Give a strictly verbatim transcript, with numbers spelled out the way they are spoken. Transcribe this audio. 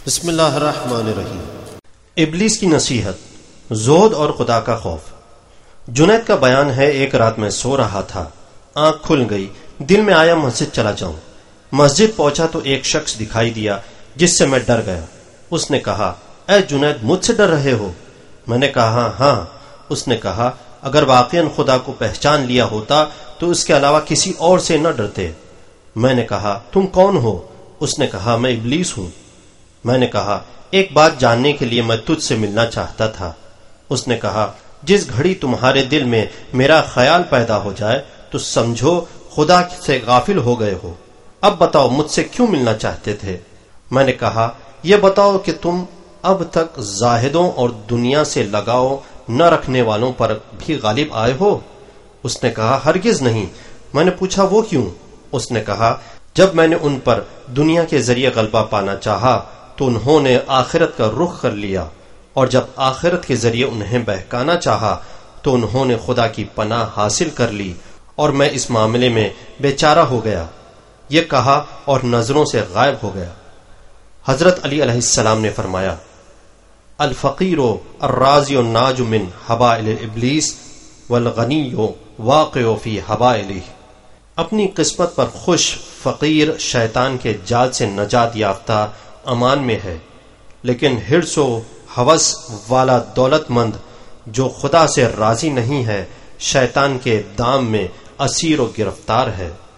بسم اللہ الرحمن الرحیم۔ ابلیس کی نصیحت، زہد اور خدا کا خوف۔ جنید کا بیان ہے، ایک رات میں سو رہا تھا، آنکھ کھل گئی، دل میں آیا مسجد چلا جاؤں۔ مسجد پہنچا تو ایک شخص دکھائی دیا جس سے میں ڈر گیا۔ اس نے کہا، اے جنید، مجھ سے ڈر رہے ہو؟ میں نے کہا ہاں۔ اس نے کہا، اگر واقعاً خدا کو پہچان لیا ہوتا تو اس کے علاوہ کسی اور سے نہ ڈرتے۔ میں نے کہا، تم کون ہو؟ اس نے کہا، میں ابلیس ہوں۔ میں نے کہا، ایک بات جاننے کے لیے میں تجھ سے ملنا چاہتا تھا۔ اس نے کہا، جس گھڑی تمہارے دل میں میرا خیال پیدا ہو جائے تو سمجھو خدا سے غافل ہو گئے ہو۔ اب بتاؤ، مجھ سے کیوں ملنا چاہتے تھے؟ میں نے کہا، یہ بتاؤ کہ تم اب تک زاہدوں اور دنیا سے لگاؤ نہ رکھنے والوں پر بھی غالب آئے ہو؟ اس نے کہا، ہرگز نہیں۔ میں نے پوچھا، وہ کیوں؟ اس نے کہا، جب میں نے ان پر دنیا کے ذریعے غلبہ پانا چاہا تو انہوں نے آخرت کا رخ کر لیا، اور جب آخرت کے ذریعے انہیں بہکانا چاہا تو انہوں نے خدا کی پناہ حاصل کر لی، اور میں اس معاملے میں بے چارہ ہو گیا۔ یہ کہا اور نظروں سے غائب ہو گیا۔ حضرت علی علیہ السلام نے فرمایا، الفقیر الراضی الناج من حبائل ابلیس والغنی واقع فی حبائلہ۔ اپنی قسمت پر خوش فقیر شیطان کے جال سے نجات یافتہ امان میں ہے، لیکن حرص و ہوس والا دولت مند جو خدا سے راضی نہیں ہے، شیطان کے دام میں اسیر و گرفتار ہے۔